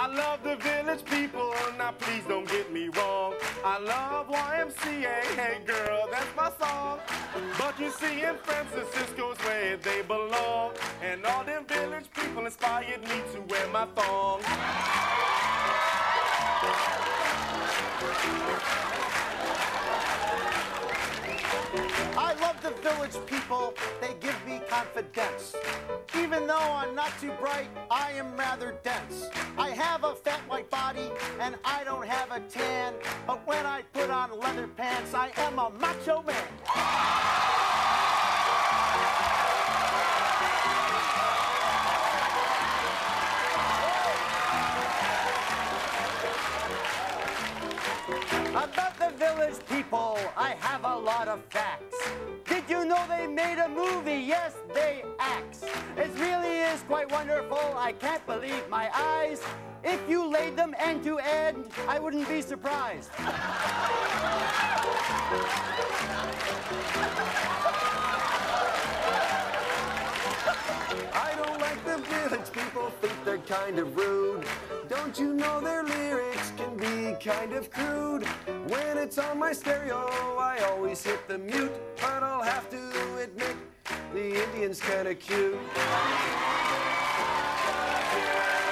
I love the village people, now please don't get me wrong. I love YMCA, hey girl, that's my song. But you see, in Francisco's where they belong, and all them village people inspired me to wear my thong. I love the village people, they give me confidence. Even though I'm not too bright, I am rather dense. I have a fat white body and I don't have a tan, but when I put on leather pants, I am a macho man. About the village people, I have a lot of facts. Did you know they made a movie? Yes, they axe. It really is quite wonderful, I can't believe my eyes. If you laid them end to end, I wouldn't be surprised. I don't like the village people, think they're kind of rude. Don't you know their lyrics can be kind of crude? When it's on my stereo, I always hit the mute, but I'll have to admit, the Indian's kinda cute.